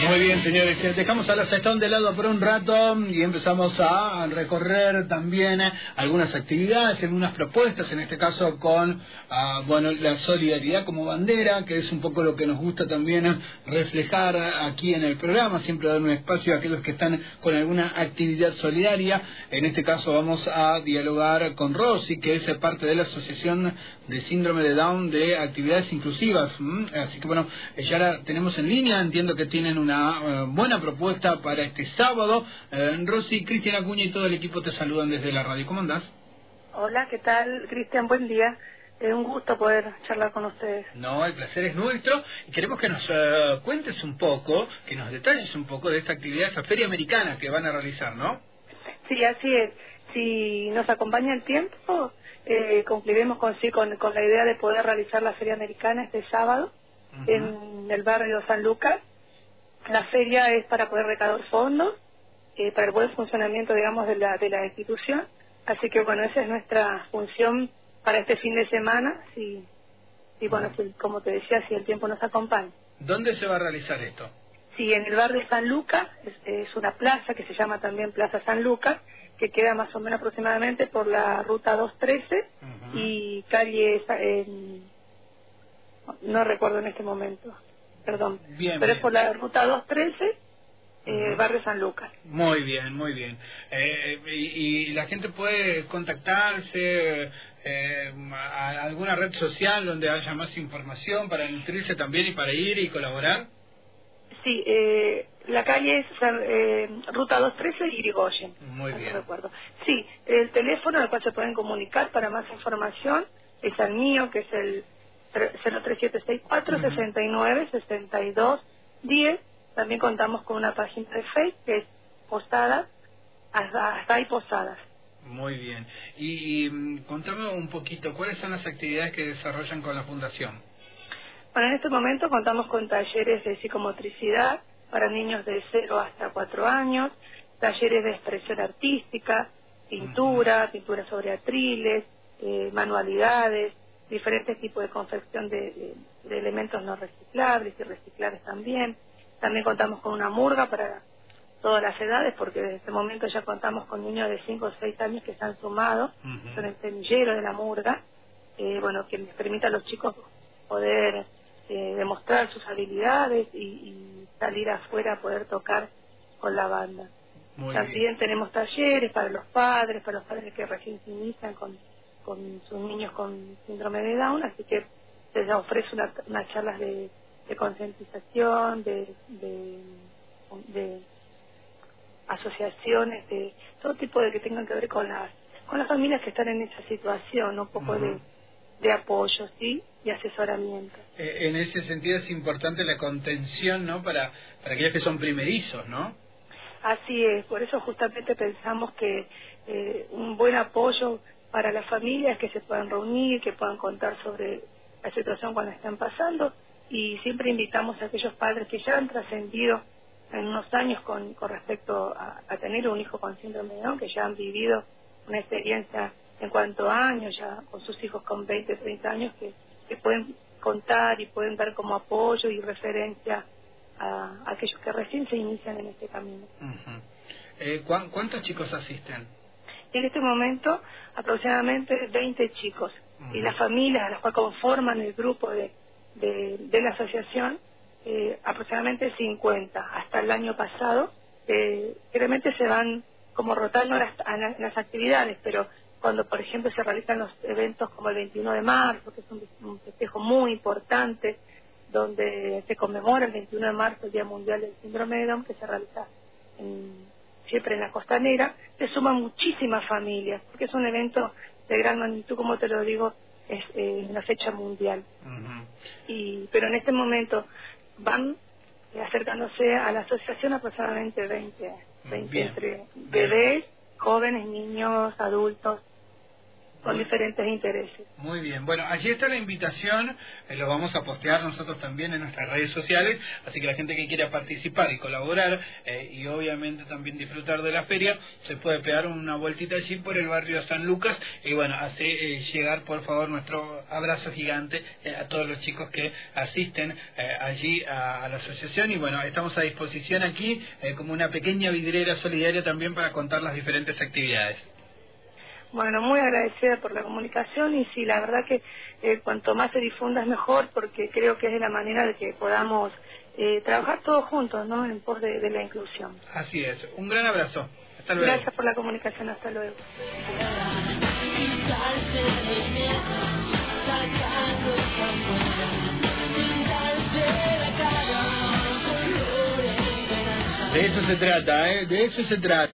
Muy bien, señores, dejamos a la Sestón de lado por un rato y empezamos a recorrer también algunas actividades, algunas propuestas, en este caso con la solidaridad como bandera, que es un poco lo que nos gusta también reflejar aquí en el programa, siempre dar un espacio a aquellos que están con alguna actividad solidaria. En este caso vamos a dialogar con Rosy, que es parte de la Asociación de Síndrome de Down de Actividades Inclusivas. Así que bueno, ya la tenemos en línea, entiendo que tienen una buena propuesta para este sábado. Rosy, Cristian Acuña y todo el equipo te saludan desde la radio. ¿Cómo andás? Hola, ¿qué tal, Cristian? Buen día. Un gusto poder charlar con ustedes. No, el placer es nuestro y queremos que nos cuentes un poco, que nos detalles un poco de esta actividad, esta feria americana que van a realizar, ¿no? Sí, así es. Si nos acompaña el tiempo, concluiremos con la idea de poder realizar la feria americana este sábado en el barrio San Lucas. La feria es para poder recaudar fondos para el buen funcionamiento, digamos, de la institución. Así que, bueno, esa es nuestra función para este fin de semana, como te decía, si el tiempo nos acompaña. ¿Dónde se va a realizar esto? Sí, en el barrio San Lucas, es una plaza que se llama también Plaza San Lucas, que queda más o menos aproximadamente por la ruta 213 y calle, no recuerdo en este momento, perdón, pero es por la ruta 213, barrio San Lucas. Muy bien, muy bien. Y la gente puede contactarse a alguna red social donde haya más información para nutrirse también y para ir y colaborar. Sí, la calle es ruta 213 y Irigoyen. Muy bien. No recuerdo. Sí, el teléfono al cual se pueden comunicar para más información es el mío, que es el 03764 69 62 10. También contamos con una página de Facebook que es Posadas, hasta hay Posadas. Muy bien. Y contame un poquito, ¿cuáles son las actividades que desarrollan con la Fundación? Bueno, en este momento contamos con talleres de psicomotricidad para niños de 0 hasta 4 años, talleres de expresión artística, pintura sobre atriles, manualidades, diferentes tipos de confección de elementos no reciclables y reciclables también. También contamos con una murga para todas las edades, porque desde este momento ya contamos con niños de 5 o 6 años que se han sumado, son el semillero de la murga, que les permite a los chicos poder demostrar sus habilidades y salir afuera a poder tocar con la banda. También tenemos talleres para los padres que recién se inician con sus niños con síndrome de Down, así que se les ofrece unas charlas de concientización, de asociaciones, de todo tipo de que tengan que ver con las familias que están en esa situación, un poco de apoyo, ¿sí? Y asesoramiento. En ese sentido es importante la contención, ¿no? Para aquellos que son primerizos, ¿no? Así es, por eso justamente pensamos que un buen apoyo para las familias, que se puedan reunir, que puedan contar sobre la situación cuando están pasando, y siempre invitamos a aquellos padres que ya han trascendido en unos años con respecto a tener un hijo con síndrome de Down, que ya han vivido una experiencia en cuanto a años, ya con sus hijos con 20, 30 años, que pueden contar y pueden dar como apoyo y referencia a aquellos que recién se inician en este camino. ¿Cuántos chicos asisten? En este momento aproximadamente 20 chicos, y las familias a las cuales conforman el grupo de la asociación, aproximadamente 50. Hasta el año pasado, realmente se van como rotando las actividades, pero cuando, por ejemplo, se realizan los eventos como el 21 de marzo, que es un festejo muy importante, donde se conmemora el 21 de marzo, el Día Mundial del Síndrome de Down, que se realiza siempre en la Costanera, se suman muchísimas familias, porque es un evento de gran magnitud, como te lo digo, es una fecha mundial. Pero en este momento van acercándose a la asociación aproximadamente 20 entre bebés, jóvenes, niños, adultos. con diferentes intereses. Muy bien, bueno, allí está la invitación, lo vamos a postear nosotros también en nuestras redes sociales, así que la gente que quiera participar y colaborar y obviamente también disfrutar de la feria, se puede pegar una vueltita allí por el barrio San Lucas y bueno, hace llegar por favor nuestro abrazo gigante a todos los chicos que asisten allí a la asociación y bueno, estamos a disposición aquí como una pequeña vidriera solidaria también para contar las diferentes actividades. Bueno, muy agradecida por la comunicación y sí, la verdad que cuanto más se difunda es mejor porque creo que es la manera de que podamos trabajar todos juntos, ¿no? En pos de la inclusión. Así es, un gran abrazo. Hasta luego. Gracias por la comunicación, hasta luego. De eso se trata, de eso se trata.